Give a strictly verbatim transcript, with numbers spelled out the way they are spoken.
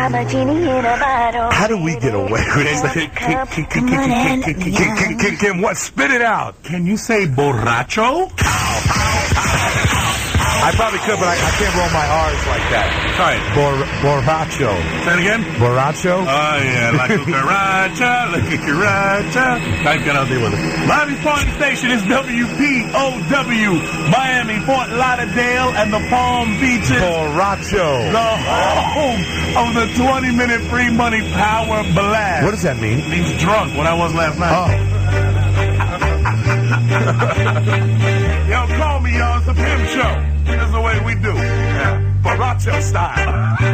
I'm a genie in a bottle. How do we get away with this? Kim, what? Spit it out. Can you say borracho? I probably could, but I, I can't roll my R's like that. Try it. Bor, borracho. Say it again. Borracho? Oh, yeah. Like a cucaracha, like a cucaracha. I've got out there with it. Miami's party station is W P O W. Miami, Fort Lauderdale, and the Palm Beaches. Borracho. The home of the twenty-minute free money power blast. What does that mean? It means drunk, when I was last night. Oh. Yo, call me, y'all. It's the Pimp Show. That's the way we do. Yeah. Borracho style.